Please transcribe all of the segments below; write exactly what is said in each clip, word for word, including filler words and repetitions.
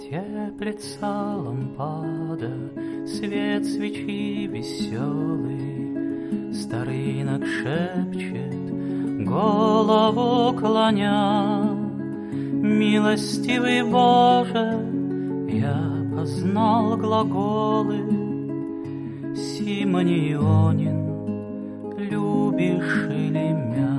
Теплится лампада, свет свечи веселый, старый инок шепчет, голову клоня. Милостивый Боже, я познал глаголы. Симоне Ионин, любишь или мя?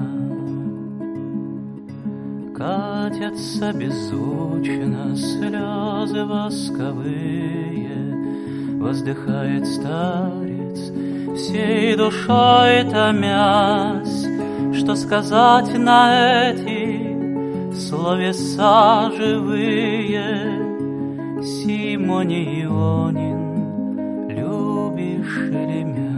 Катятся беззвучно слезы восковые, воздыхает старец, всей душой томясь. Что сказать на эти словеса живые? Симоне Ионин, любишь ли мя?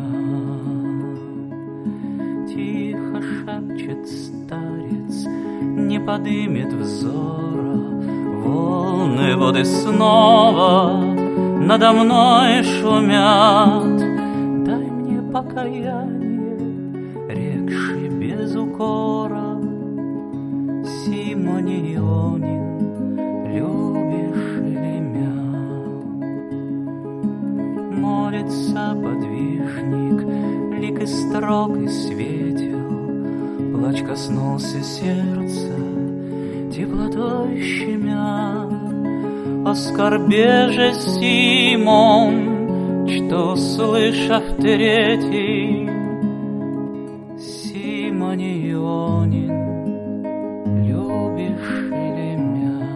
Тихо шепчет старец, не подымет взора. Волны воды снова надо мной шумят. Дай мне покаяние, рекши без укора. Симоне Ионин, любишь ли мя? Молится подвижник, лик и строг и светел. Плач коснулся сердца, теплотой щемя. О скорбе же Симон, что, услышав третий, Симоне Ионин, любишь ли мя?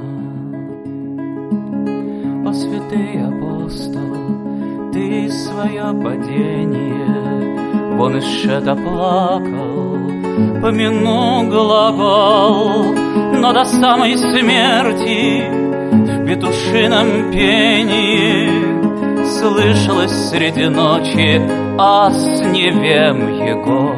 О святый апостол, ты свое падение вон из шета плакал, помяну глагол, но до самой смерти в петушином пении слышалось среди ночи ас невем его.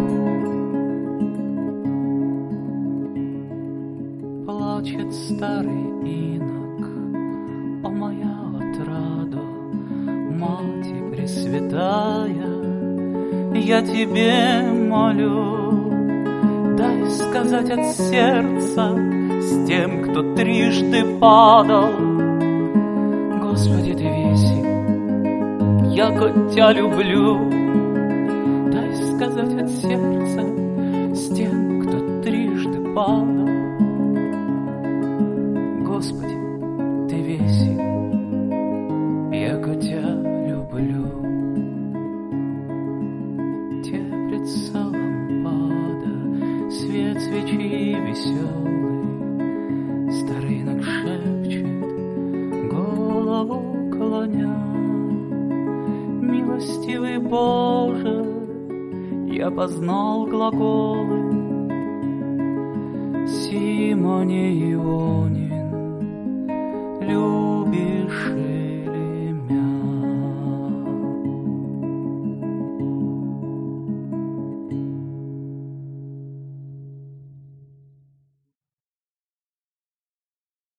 Плачет старый инок, о моя отрадо, Мати Пресвятая, я тебе молю, дай сказать от сердца с тем, кто трижды падал. Господи, ты весел, яко тя люблю, дай сказать от сердца с тем, кто трижды падал. Господи, ты весел, яко тя люблю. Теплится лампада, свет свечи веселый, старый инок шепчет, голову клоня. Милостивый Боже, я познал глаголы. Симоне Ионин, любишь